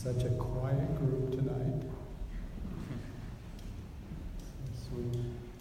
Such a quiet group tonight. So sweet.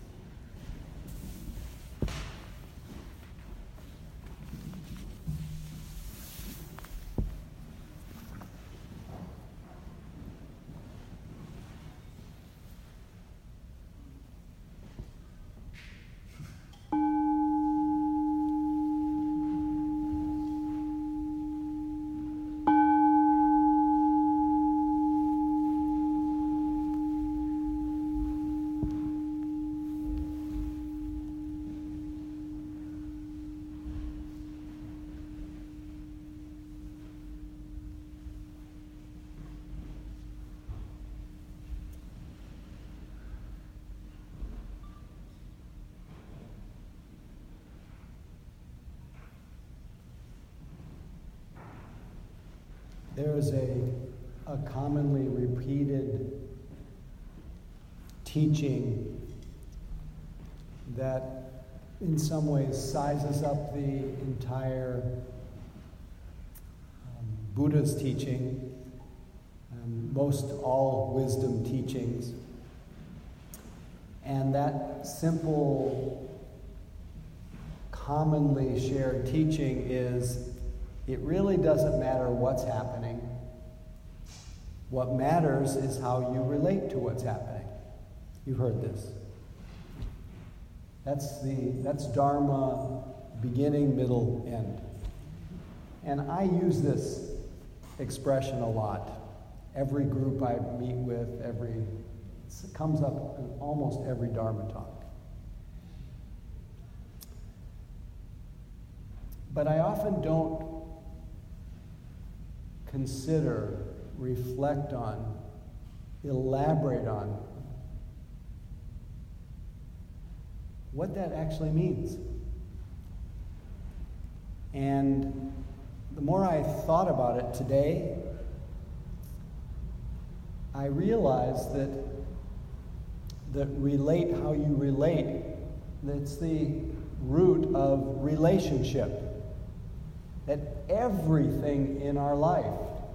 There is a commonly repeated teaching that in some ways sizes up the entire Buddha's teaching, most all wisdom teachings. And that simple, commonly shared teaching is, it really doesn't matter what's happening. What matters is how you relate to what's happening. You've heard this. That's Dharma, beginning, middle, end. And I use this expression a lot. Every group I meet with, it comes up in almost every Dharma talk. But I often don't consider, reflect on, elaborate on what that actually means. And the more I thought about it today, I realized that relate, how you relate, that's the root of relationship. That everything in our life,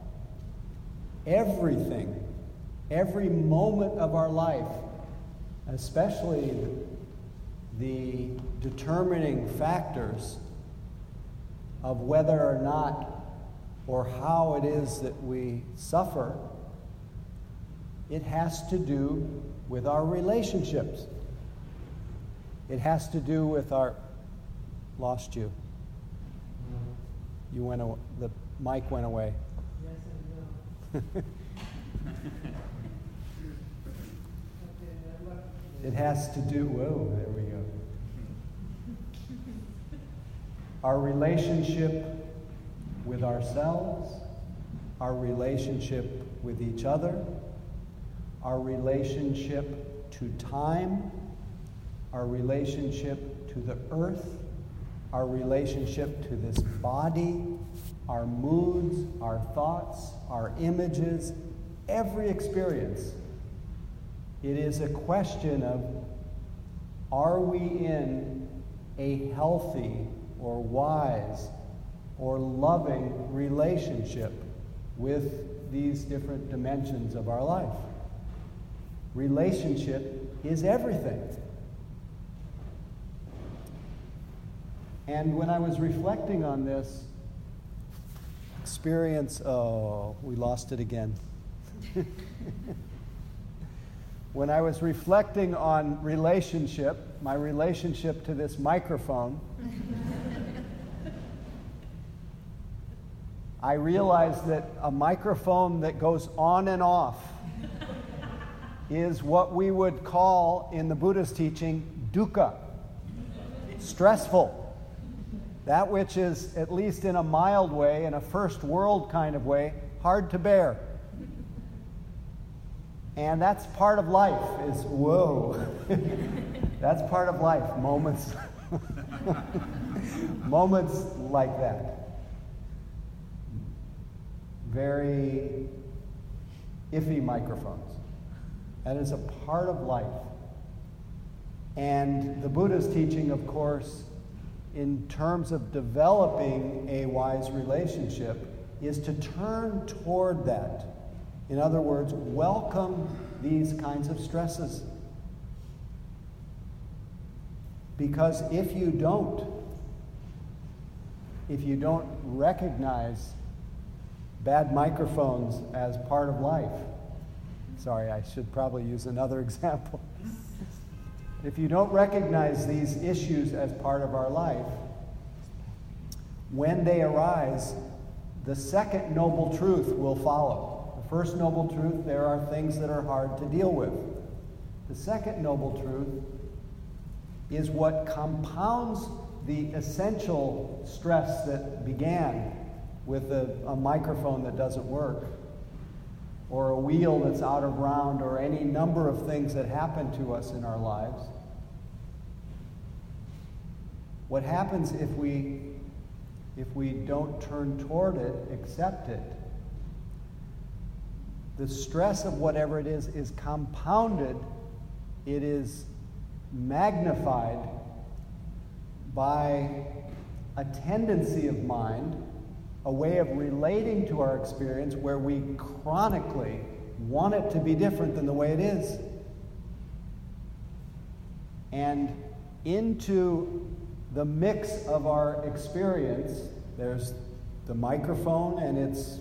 everything, every moment of our life, especially the determining factors of whether or not or how it is that we suffer, it has to do with our relationships. It has to do with our... Lost you. You went. The mic went away. Yes and no. It has to do. Whoa, there we go. Our relationship with ourselves, our relationship with each other, our relationship to time, our relationship to the earth, our relationship to this body, our moods, our thoughts, our images, every experience. It is a question of, are we in a healthy or wise or loving relationship with these different dimensions of our life? Relationship is everything. And when I was reflecting on this experience, we lost it again. When I was reflecting on relationship, my relationship to this microphone, I realized that a microphone that goes on and off is what we would call in the Buddha's teaching dukkha, stressful. That which is, at least in a mild way, in a first world kind of way, hard to bear. And that's part of life, is whoa. That's part of life, moments like that. Very iffy microphones. That is a part of life. And the Buddha's teaching, of course, in terms of developing a wise relationship, is to turn toward that, In other words, welcome these kinds of stresses. Because if you don't recognize bad microphones as part of life, sorry, I should probably use another example. If you don't recognize these issues as part of our life, when they arise, the second noble truth will follow. The first noble truth, there are things that are hard to deal with. The second noble truth is what compounds the essential stress that began with a microphone that doesn't work, or a wheel that's out of round, or any number of things that happen to us in our lives. What happens if we don't turn toward it, accept it? The stress of whatever it is compounded. It is magnified by a tendency of mind, a way of relating to our experience where we chronically want it to be different than the way it is. And into the mix of our experience, there's the microphone and its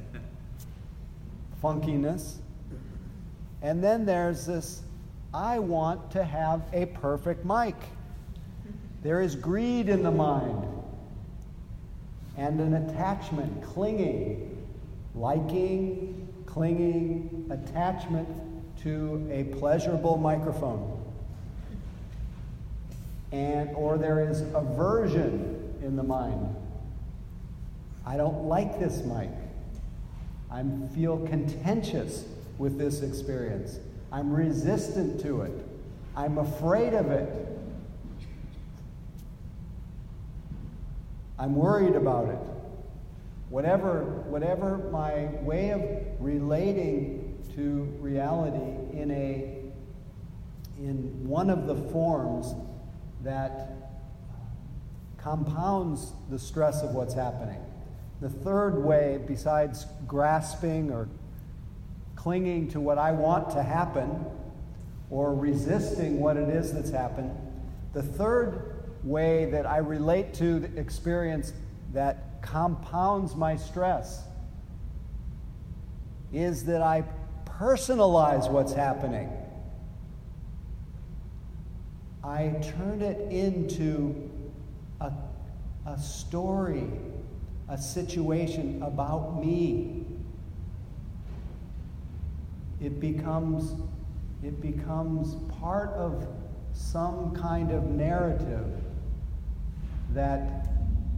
funkiness, and then there's this, I want to have a perfect mic. There is greed in the mind, and an attachment, clinging, liking, clinging, attachment to a pleasurable microphone. Or there is aversion in the mind. I don't like this mic. I feel contentious with this experience. I'm resistant to it. I'm afraid of it. I'm worried about it. Whatever my way of relating to reality in one of the forms that compounds the stress of what's happening. The third way, besides grasping or clinging to what I want to happen or resisting what it is that's happened, the third way that I relate to the experience that compounds my stress is that I personalize what's happening. I turn it into a story, a situation about me. It becomes part of some kind of narrative that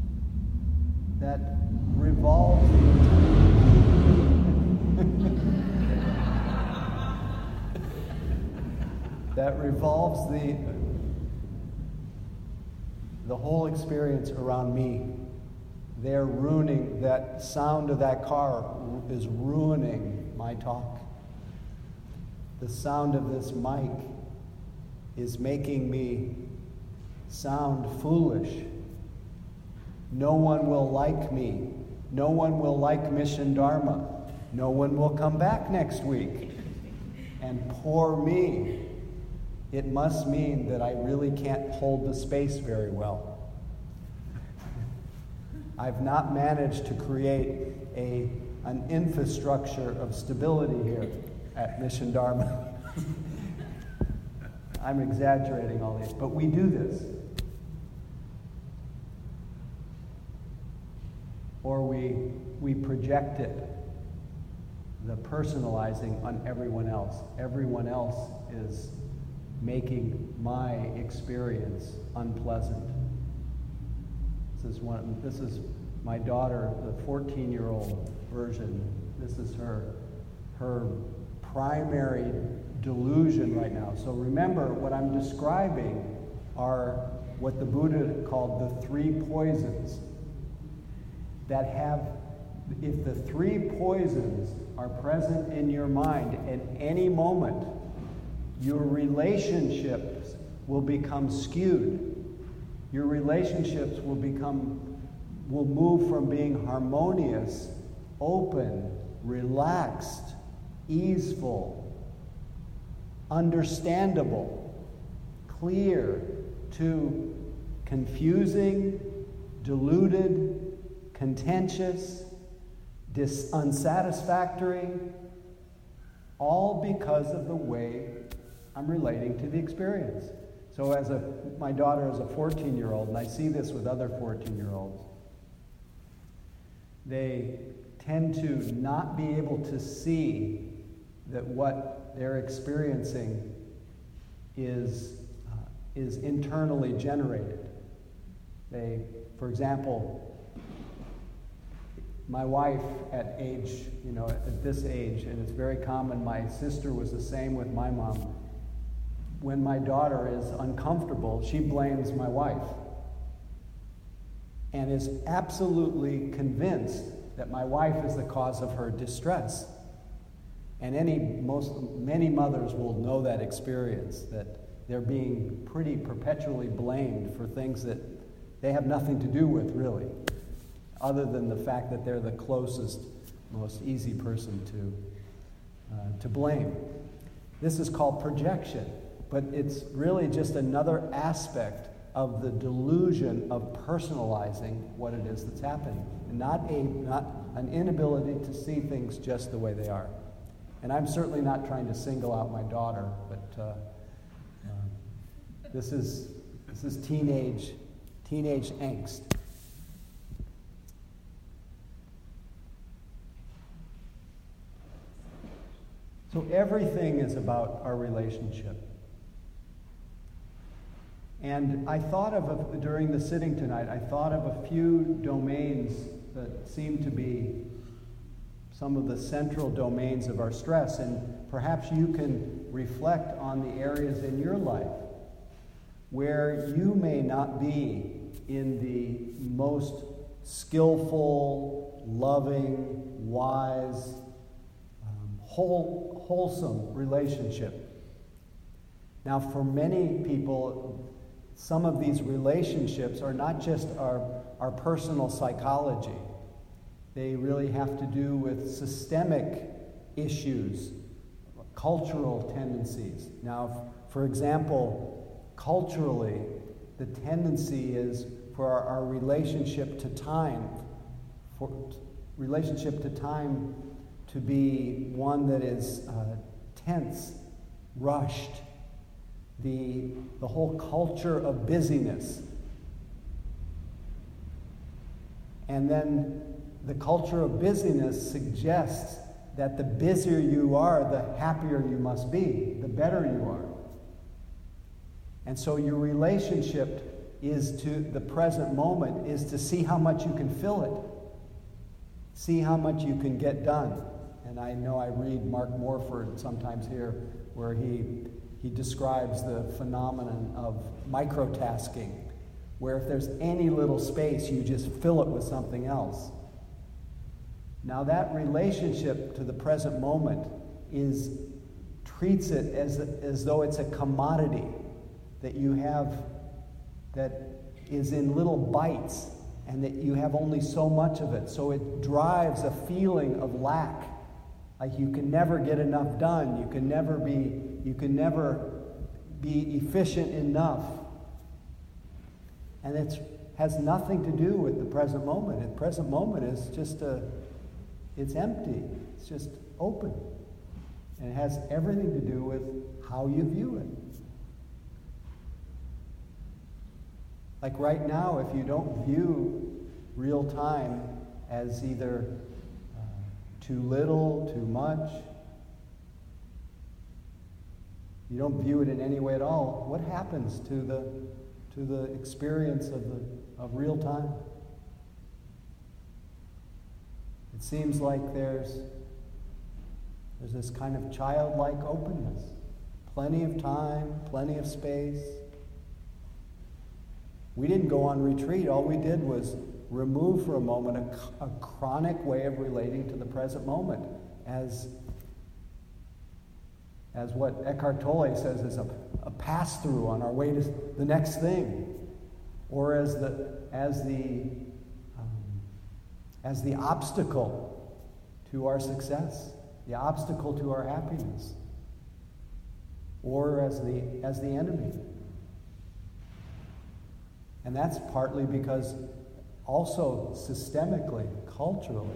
revolves that revolves the whole experience around me. They're ruining, that sound of that car is ruining my talk. The sound of this mic is making me sound foolish. No one will like me. No one will like Mission Dharma. No one will come back next week. And poor me. It must mean that I really can't hold the space very well. I've not managed to create an infrastructure of stability here at Mission Dharma. I'm exaggerating all this, but we do this. Or we project it, the personalizing, on everyone else. Everyone else is making my experience unpleasant. This is my daughter, the 14-year-old version. This is her primary delusion right now. So remember, what I'm describing are what the Buddha called the three poisons that have, if the three poisons are present in your mind at any moment, your relationships will become skewed. Your relationships will move from being harmonious, open, relaxed, easeful, understandable, clear, to confusing, diluted, contentious, unsatisfactory, all because of the way I'm relating to the experience. So my daughter is a 14-year-old, and I see this with other 14-year-olds. They tend to not be able to see that what they're experiencing is internally generated. For example, my wife at this age, and it's very common, my sister was the same with my mom. When my daughter is uncomfortable, she blames my wife and is absolutely convinced that my wife is the cause of her distress. And many mothers will know that experience, that they're being pretty perpetually blamed for things that they have nothing to do with, really, other than the fact that they're the closest, most easy person to blame. This is called projection, but it's really just another aspect of the delusion of personalizing what it is that's happening, and not an inability to see things just the way they are. And I'm certainly not trying to single out my daughter, but this is teenage angst. So everything is about our relationship. And I thought during the sitting tonight, I thought of a few domains that seem to be some of the central domains of our stress, and perhaps you can reflect on the areas in your life where you may not be in the most skillful, loving, wise, wholesome relationship. Now, for many people, some of these relationships are not just our personal psychology. They really have to do with systemic issues, cultural tendencies. Now, for example, culturally, the tendency is for our relationship to time, to be one that is tense, rushed, the whole culture of busyness. And then the culture of busyness suggests that the busier you are, the happier you must be, the better you are. And so your relationship is to the present moment, is to see how much you can fill it, see how much you can get done. And I know I read Mark Morford sometimes here, where he describes the phenomenon of microtasking, where if there's any little space, you just fill it with something else. Now that relationship to the present moment treats it as though it's a commodity that you have, that is in little bites, and that you have only so much of it. So it drives a feeling of lack, like you can never get enough done, you can never be efficient enough. And it has nothing to do with the present moment. The present moment is just it's empty. It's just open. And it has everything to do with how you view it. Like right now, if you don't view real time as either too little, too much, you don't view it in any way at all, what happens to the experience of real time? It seems like there's this kind of childlike openness. Plenty of time, plenty of space. We didn't go on retreat. All we did was remove for a moment a chronic way of relating to the present moment as what Eckhart Tolle says is a pass-through on our way to the next thing, or as the obstacle to our success. the obstacle to our happiness, or as the enemy. And that's partly because also systemically, culturally,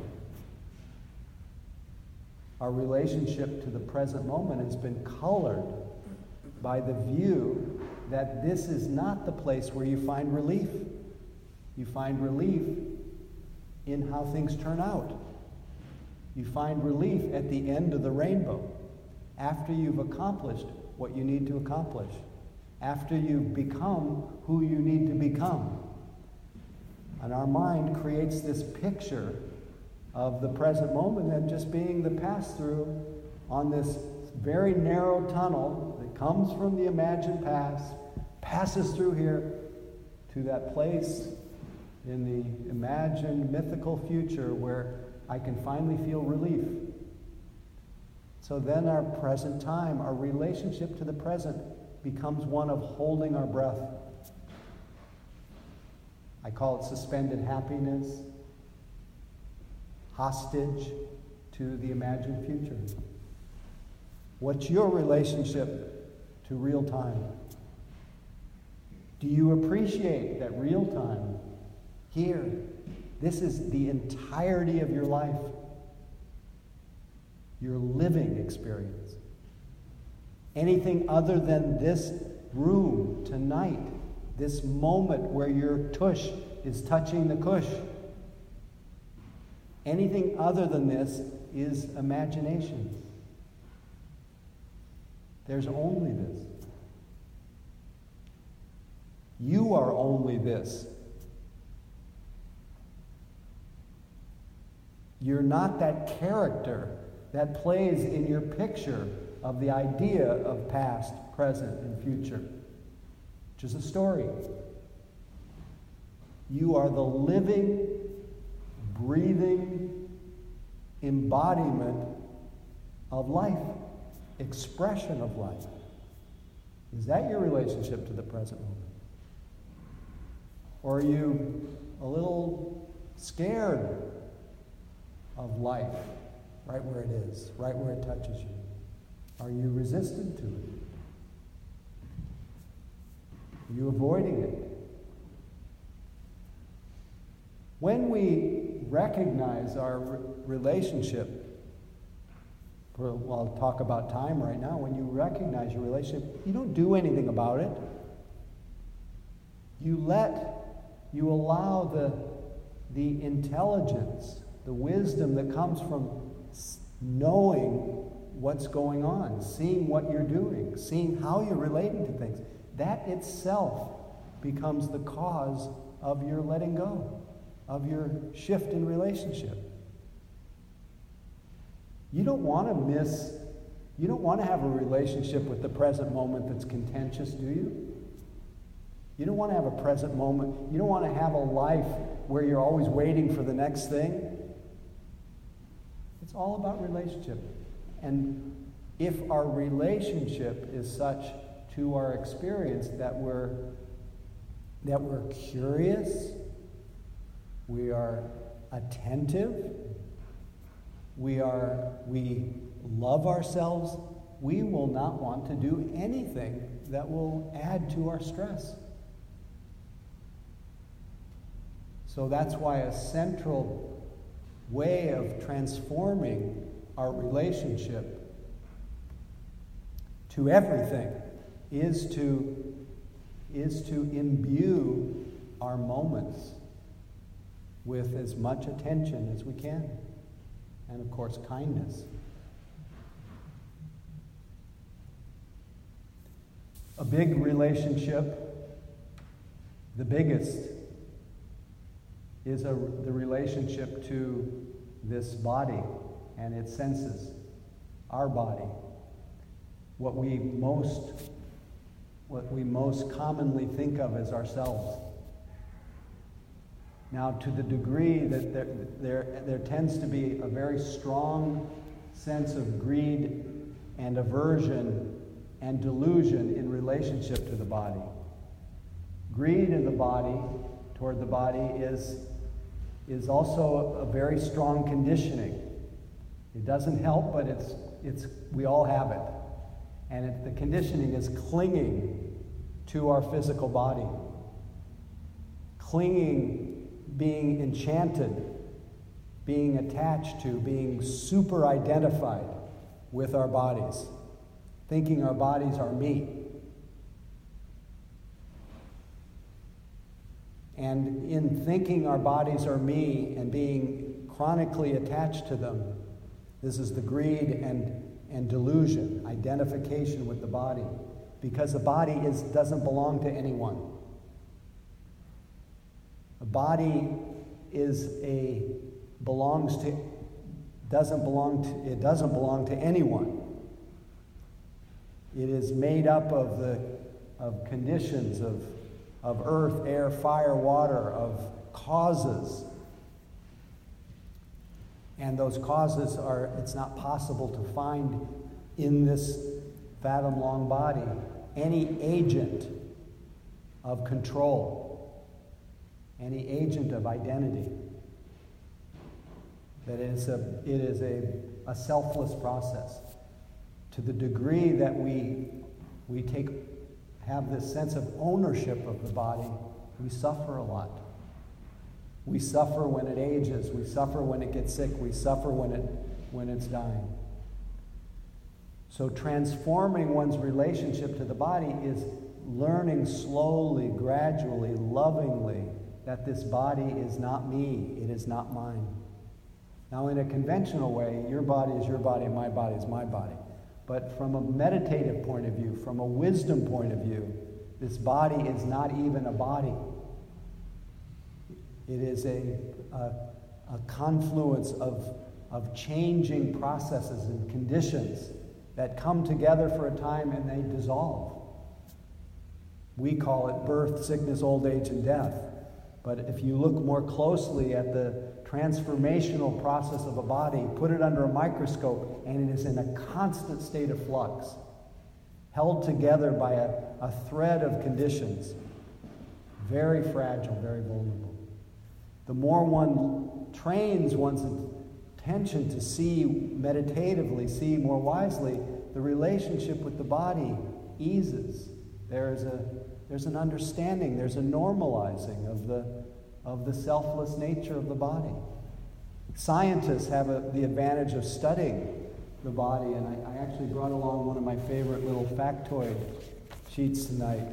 our relationship to the present moment has been colored by the view that this is not the place where you find relief. You find relief in how things turn out. You find relief at the end of the rainbow, after you've accomplished what you need to accomplish, after you've become who you need to become. And our mind creates this picture of the present moment and just being the pass-through on this very narrow tunnel that comes from the imagined past, passes through here to that place in the imagined mythical future where I can finally feel relief. So then our present time, our relationship to the present, becomes one of holding our breath. I call it suspended happiness, hostage to the imagined future. What's your relationship to real time? Do you appreciate that real time here? This is the entirety of your life, your living experience. Anything other than this room tonight, this moment where your tush is touching the cush, anything other than this is imagination. There's only this. You are only this. You're not that character that plays in your picture of the idea of past, present, and future, which is a story. You are the living, breathing embodiment of life, expression of life. Is that your relationship to the present moment? Or are you a little scared of life right where it is, right where it touches you? Are you resistant to it? Are you avoiding it? When we recognize our relationship, well, I'll talk about time right now. When you recognize your relationship, you don't do anything about it. You allow the intelligence, the wisdom that comes from knowing what's going on, seeing what you're doing, seeing how you're relating to things. That itself becomes the cause of your letting go, of your shift in relationship. You don't want to have a relationship with the present moment that's contentious, do you? You don't want to have a present moment. You don't want to have a life where you're always waiting for the next thing. It's all about relationship. And if our relationship is such to our experience that we're curious, we are attentive, we love ourselves, we will not want to do anything that will add to our stress. So that's why a central way of transforming our relationship to everything is to imbue our moments with as much attention as we can, and of course kindness. A big relationship, the biggest, is the relationship to this body and its senses, our body, what we most commonly think of as ourselves. Now, to the degree that there tends to be a very strong sense of greed and aversion and delusion in relationship to the body. Greed in the body, toward the body, is also a very strong conditioning. It doesn't help, but we all have it. And the conditioning is clinging to our physical body. Clinging, being enchanted, being attached to, being super identified with our bodies. Thinking our bodies are me. And in thinking our bodies are me and being chronically attached to them, this is the greed and delusion, identification with the body. Because the body doesn't belong to anyone. The body doesn't belong to anyone. It is made up of conditions of earth, air, fire, water, of causes. And those causes it's not possible to find in this fathom-long body any agent of control, any agent of identity. That it is a selfless process. To the degree that we have this sense of ownership of the body, we suffer a lot. We suffer when it ages. We suffer when it gets sick. We suffer when it's dying. So transforming one's relationship to the body is learning slowly, gradually, lovingly that this body is not me. It is not mine. Now, in a conventional way, your body is your body, my body is my body. But from a meditative point of view, from a wisdom point of view, this body is not even a body. It is a confluence of changing processes and conditions that come together for a time and they dissolve. We call it birth, sickness, old age, and death. But if you look more closely at the transformational process of a body, put it under a microscope, and it is in a constant state of flux, held together by a thread of conditions. Very fragile, very vulnerable. The more one trains one's attention to see meditatively, see more wisely, the relationship with the body eases. There's an understanding, there's a normalizing of the selfless nature of the body. Scientists have the advantage of studying the body, and I actually brought along one of my favorite little factoid sheets tonight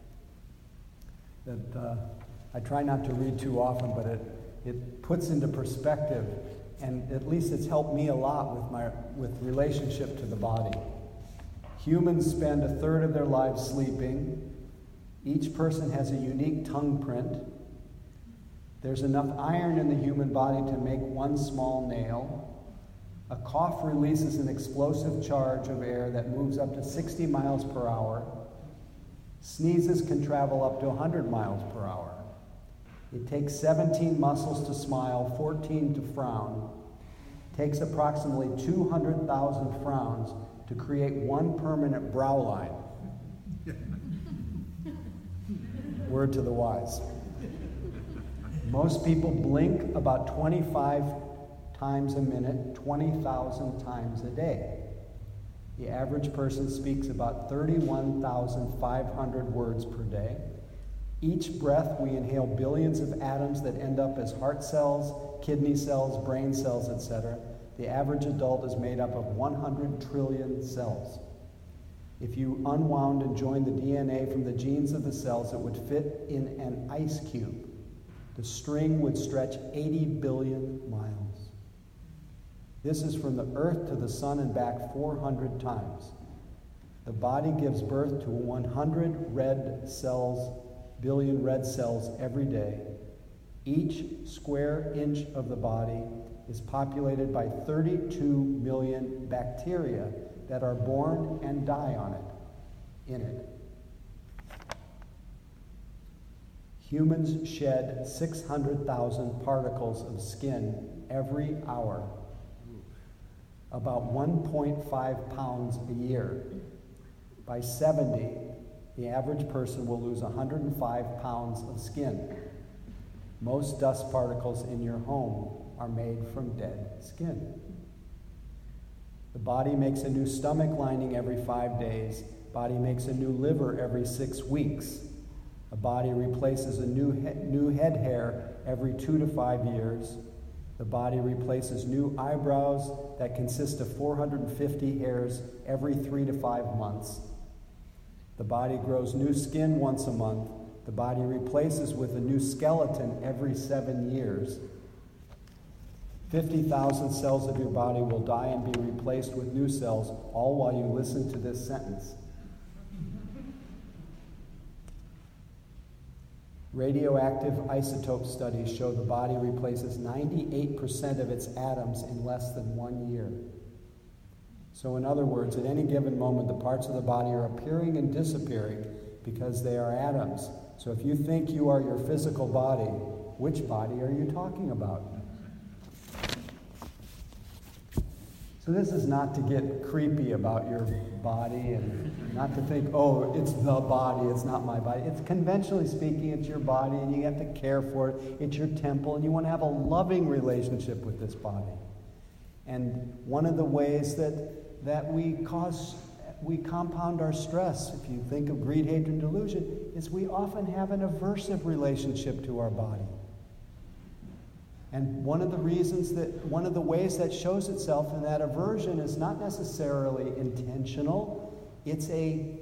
that I try not to read too often, but it puts into perspective, and at least it's helped me a lot with relationship to the body. Humans spend 1/3 of their lives sleeping. Each person has a unique tongue print. There's enough iron in the human body to make one small nail. A cough releases an explosive charge of air that moves up to 60 miles per hour. Sneezes can travel up to 100 miles per hour. It takes 17 muscles to smile, 14 to frown. It takes approximately 200,000 frowns to create one permanent brow line. Word to the wise. Most people blink about 25 times a minute, 20,000 times a day. The average person speaks about 31,500 words per day. Each breath we inhale billions of atoms that end up as heart cells, kidney cells, brain cells, etc. The average adult is made up of 100 trillion cells. If you unwound and joined the DNA from the genes of the cells, it would fit in an ice cube. The string would stretch 80 billion miles. This is from the earth to the sun and back 400 times. The body gives birth to 100 billion red cells every day. Each square inch of the body is populated by 32 million bacteria that are born and die in it. Humans shed 600,000 particles of skin every hour, about 1.5 pounds a year. By 70, the average person will lose 105 pounds of skin. Most dust particles in your home are made from dead skin. The body makes a new stomach lining every 5 days. Body makes a new liver every 6 weeks. A body replaces a new head hair every 2 to 5 years. The body replaces new eyebrows that consist of 450 hairs every 3 to 5 months. The body grows new skin once a month. The body replaces with a new skeleton every 7 years. 50,000 cells of your body will die and be replaced with new cells, all while you listen to this sentence. Radioactive isotope studies show the body replaces 98% of its atoms in less than 1 year. So in other words, at any given moment, the parts of the body are appearing and disappearing because they are atoms. So if you think you are your physical body, which body are you talking about? So this is not to get creepy about your body and not to think, oh, it's the body, it's not my body. It's conventionally speaking, it's your body and you have to care for it. It's your temple and you want to have a loving relationship with this body. And one of the ways that we compound our stress, if you think of greed, hatred, and delusion, is we often have an aversive relationship to our body. And one of the ways that shows itself in that aversion is not necessarily intentional. It's a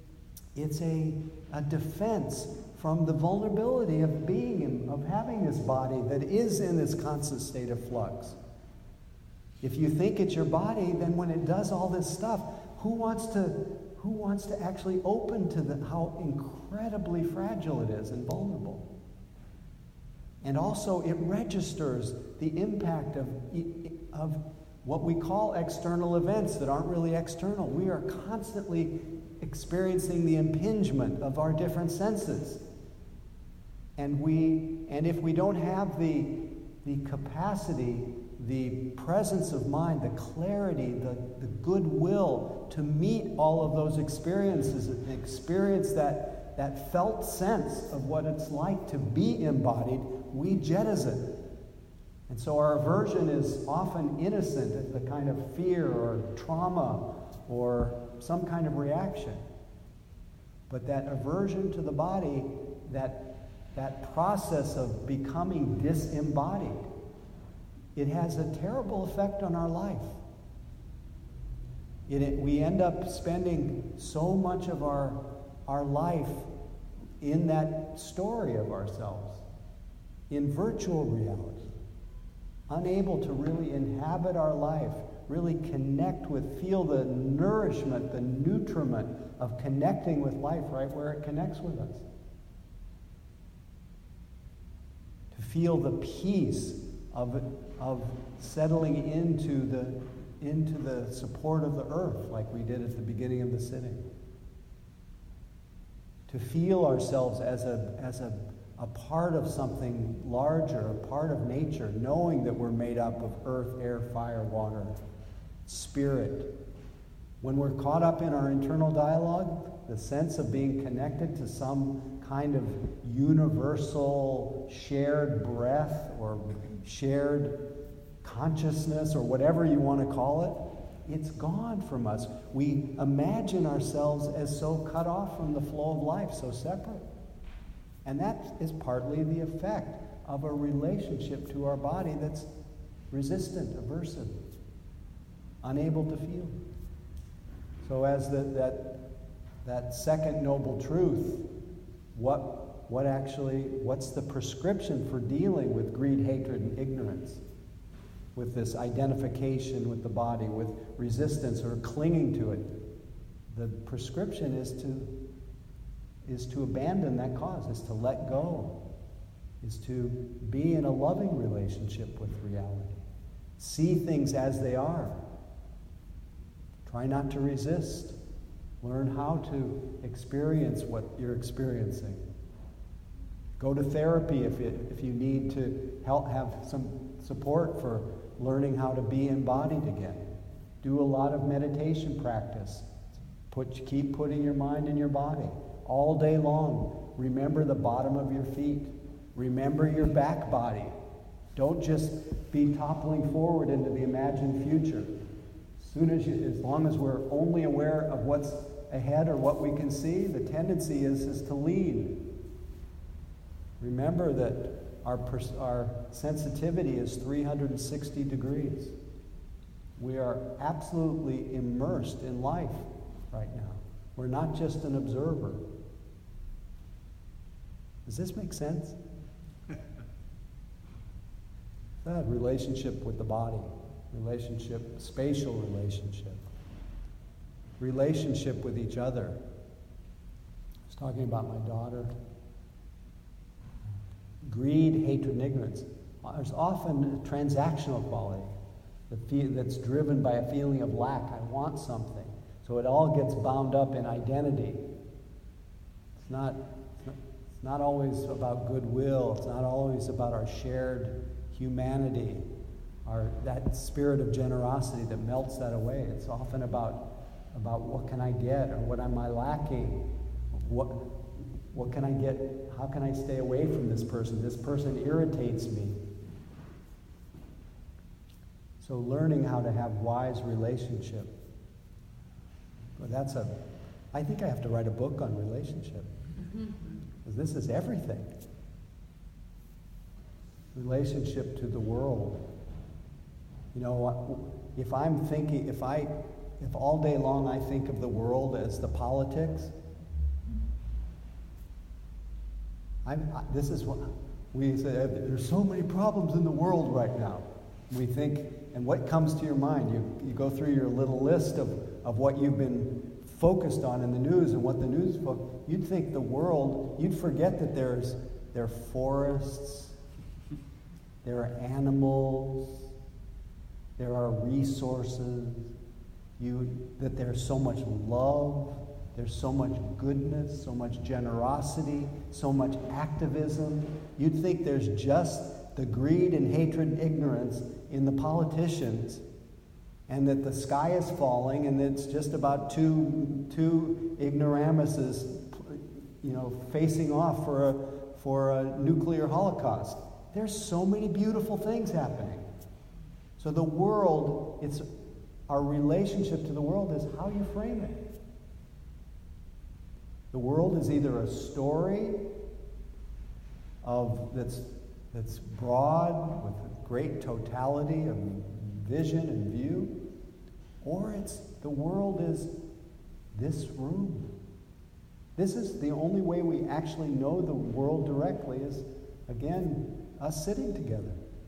defense from the vulnerability of being, of having this body that is in this constant state of flux. If you think it's your body, then when it does all this stuff, who wants to actually open to how incredibly fragile it is and vulnerable? And also, it registers the impact of what we call external events that aren't really external. We are constantly experiencing the impingement of our different senses. And if we don't have the capacity, the presence of mind, the clarity, the goodwill to meet all of those experiences and experience that felt sense of what it's like to be embodied, we jettison it. And so our aversion is often innocent, the kind of fear or trauma or some kind of reaction. But that aversion to the body, that process of becoming disembodied, it has a terrible effect on our life. We end up spending so much of our life in that story of ourselves, in virtual reality, unable to really inhabit our life, really connect with, feel the nourishment, the nutriment of connecting with life right where it connects with us. To feel the peace of settling into the support of the earth like we did at the beginning of the sitting. To feel ourselves as a part of something larger, a part of nature, knowing that we're made up of earth, air, fire, water, spirit. When we're caught up in our internal dialogue, the sense of being connected to some kind of universal shared breath or shared consciousness or whatever you want to call it, it's gone from us. We imagine ourselves as so cut off from the flow of life, so separate. And that is partly the effect of a relationship to our body that's resistant, aversive, unable to feel. So as that second noble truth, what's the prescription for dealing with greed, hatred, and ignorance? With this identification with the body, with resistance or clinging to it. The prescription is to abandon that cause, is to let go, is to be in a loving relationship with reality. See things as they are. Try not to resist. Learn how to experience what you're experiencing. Go to therapy if you need to have some support for learning how to be embodied again. Do a lot of meditation practice. Keep putting your mind in your body all day long. Remember the bottom of your feet. Remember your back body. Don't just be toppling forward into the imagined future. As long as we're only aware of what's ahead or what we can see, the tendency is to lead. Remember that our sensitivity is 360 degrees. We are absolutely immersed in life right now. We're not just an observer. Does this make sense? That relationship with the body, spatial relationship with each other. I was talking about my daughter. Greed, hatred, and ignorance. There's often a transactional quality that's driven by a feeling of lack. I want something. So it all gets bound up in identity. It's not always about goodwill. It's not always about our shared humanity, that spirit of generosity that melts that away. It's often about what can I get, or what am I lacking? What can I get? How can I stay away from this person? This person irritates me. So learning how to have wise relationship. Well, I think I have to write a book on relationship. Because this is everything. Relationship to the world. You know, if all day long I think of the world as the politics, this is what we say, there's so many problems in the world right now. We think, and what comes to your mind? You go through your little list of what you've been focused on in the news and what the news you'd think the world, you'd forget that there are forests, there are animals, there are resources, that there's so much love, there's so much goodness, so much generosity, so much activism. You'd think there's just the greed and hatred and ignorance in the politicians, and that the sky is falling, and it's just about two ignoramuses, facing off for a nuclear holocaust. There's so many beautiful things happening. So the world, our relationship to the world is how you frame it. The world is either a story that's broad with great totality of vision and view, or the world is this room. This is the only way we actually know the world directly is, again, us sitting together.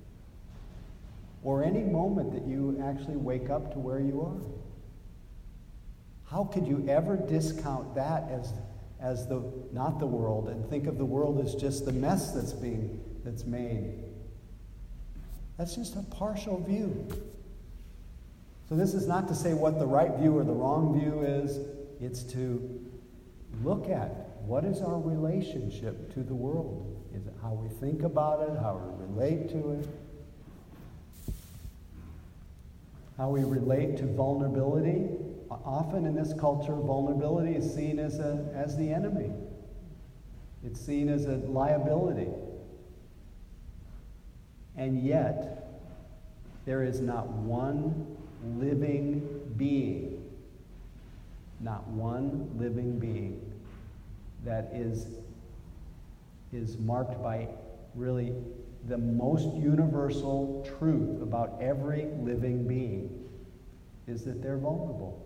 Or any moment that you actually wake up to where you are. How could you ever discount that as not the world, and think of the world as just the mess that's made? That's just a partial view. So this is not to say what the right view or the wrong view is. It's to look at what is our relationship to the world. Is it how we think about it, how we relate to it, how we relate to vulnerability. Often in this culture, vulnerability is seen as the enemy. It's seen as a liability. And yet, there is not one living being, that is marked by really the most universal truth about every living being is that they're vulnerable.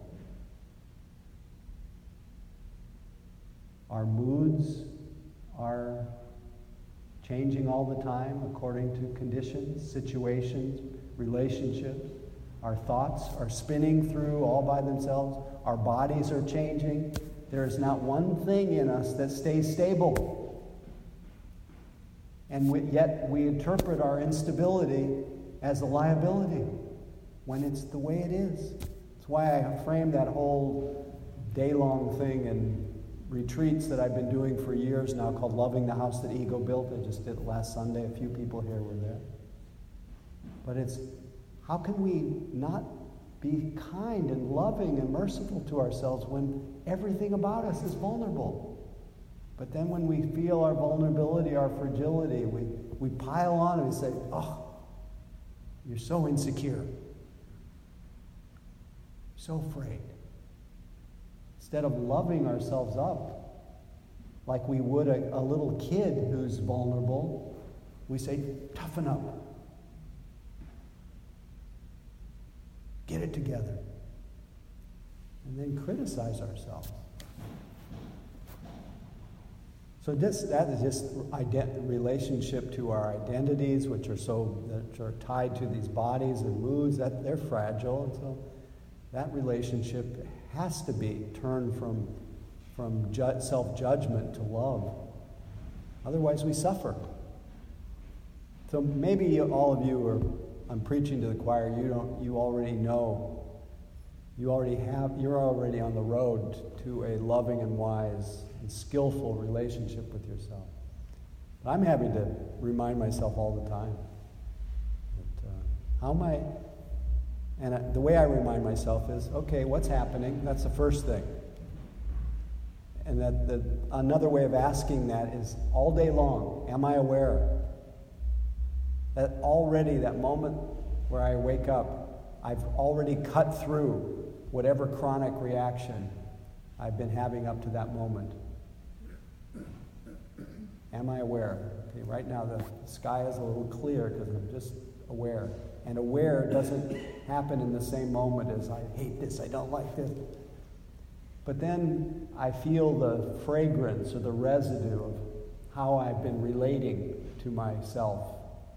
Our moods are changing all the time according to conditions, situations, relationships. Our thoughts are spinning through all by themselves. Our bodies are changing. There is not one thing in us that stays stable. And yet we interpret our instability as a liability when it's the way it is. That's why I framed that whole day-long thing in retreats that I've been doing for years now called Loving the House That Ego Built. I just did it last Sunday. A few people here were there. But it's, how can we not be kind and loving and merciful to ourselves when everything about us is vulnerable? But then when we feel our vulnerability, our fragility, we pile on and we say, oh, you're so insecure. so afraid. Instead of loving ourselves up like we would a little kid who's vulnerable, we say, toughen up. Get it together. And then criticize ourselves. So that is just relationship to our identities, which are tied to these bodies and moods. That they're fragile, and so that relationship has to be turned from self-judgment to love. Otherwise, we suffer. So maybe all of you are. I'm preaching to the choir. You already know. You're already on the road to a loving and wise and skillful relationship with yourself. But I'm having to remind myself all the time that the way I remind myself is, okay, what's happening? That's the first thing. And that another way of asking that is all day long, am I aware that already that moment where I wake up, I've already cut through whatever chronic reaction I've been having up to that moment? Am I aware? Okay, right now the sky is a little clear because I'm just aware. And aware doesn't happen in the same moment as I hate this, I don't like this. But then I feel the fragrance or the residue of how I've been relating to myself.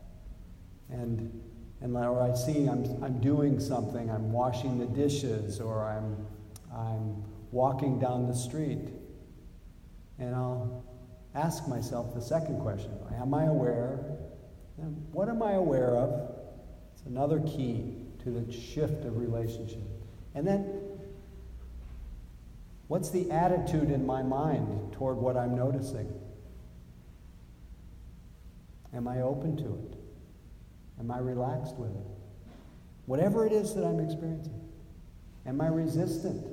Or I see I'm doing something, I'm washing the dishes, or I'm walking down the street. And I'll ask myself the second question, am I aware? And what am I aware of? It's another key to the shift of relationship. And then, what's the attitude in my mind toward what I'm noticing? Am I open to it? Am I relaxed with it? Whatever it is that I'm experiencing. Am I resistant?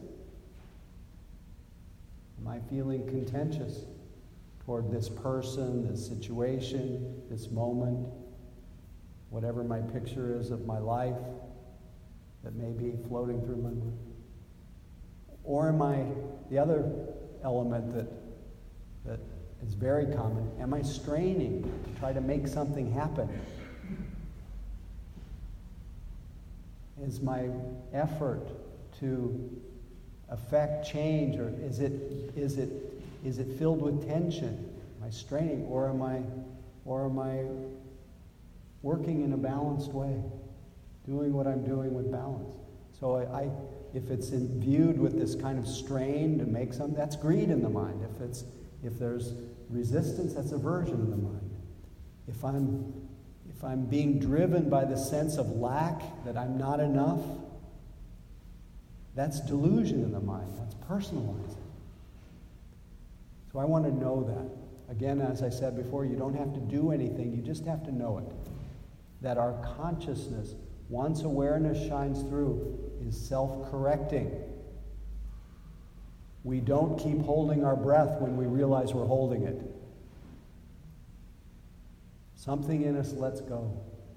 Am I feeling contentious toward this person, this situation, this moment, whatever my picture is of my life that may be floating through my mind? Or am I, the other element that is very common, am I straining to try to make something happen? Is my effort to affect change, or is it filled with tension? Am I straining, or am I working in a balanced way, doing what I'm doing with balance? So if it's viewed with this kind of strain to make something, that's greed in the mind. If there's resistance, that's aversion in the mind. If I'm being driven by the sense of lack, that I'm not enough, that's delusion in the mind. That's personalizing. So I want to know that. Again, as I said before, you don't have to do anything. You just have to know it. That our consciousness, once awareness shines through, is self-correcting. We don't keep holding our breath when we realize we're holding it. Something in us lets go.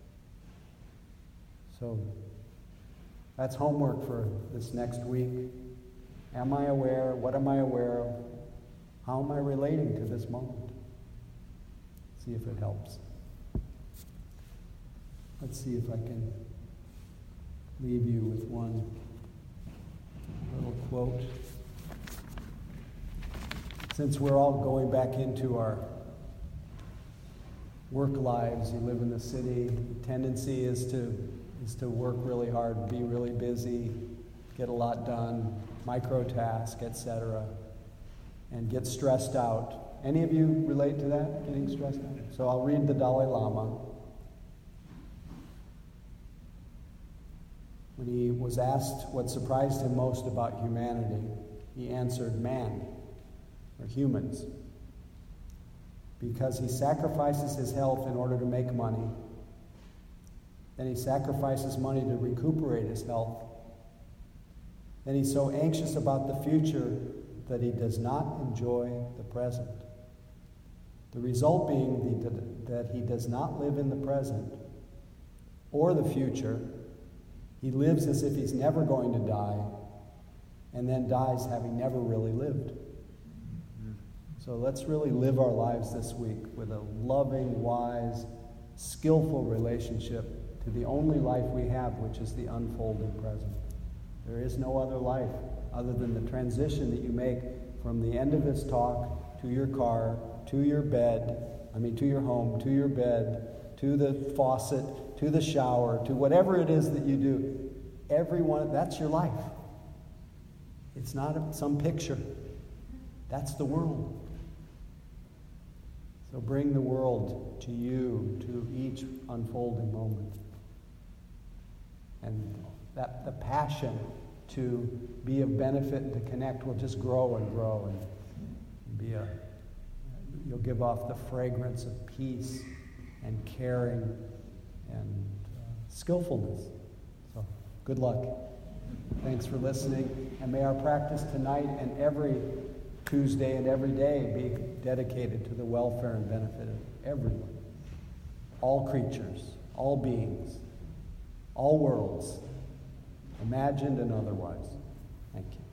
So that's homework for this next week. Am I aware? What am I aware of? How am I relating to this moment? See if it helps. Let's see if I can leave you with one little quote. Since we're all going back into our work lives, you live in the city, the tendency is to work really hard, be really busy, get a lot done, microtask, etc., and get stressed out. Any of you relate to that, getting stressed out? So I'll read the Dalai Lama. When he was asked what surprised him most about humanity, he answered, man, or humans. Because he sacrifices his health in order to make money. Then he sacrifices money to recuperate his health. Then he's so anxious about the future that he does not enjoy the present. The result being that he does not live in the present or the future. He lives as if he's never going to die and then dies having never really lived. So let's really live our lives this week with a loving, wise, skillful relationship to the only life we have, which is the unfolding present. There is no other life other than the transition that you make from the end of this talk to your car, to your bed, to your home, to your bed, to the faucet, to the shower, to whatever it is that you do. Everyone, that's your life. It's not some picture. That's the world. So bring the world to you, to each unfolding moment. And that the passion to be of benefit and to connect will just grow and grow, and you'll give off the fragrance of peace and caring and skillfulness. So good luck. Thanks for listening, and may our practice tonight and every Tuesday and every day be dedicated to the welfare and benefit of everyone, all creatures, all beings, all worlds, imagined and otherwise. Thank you.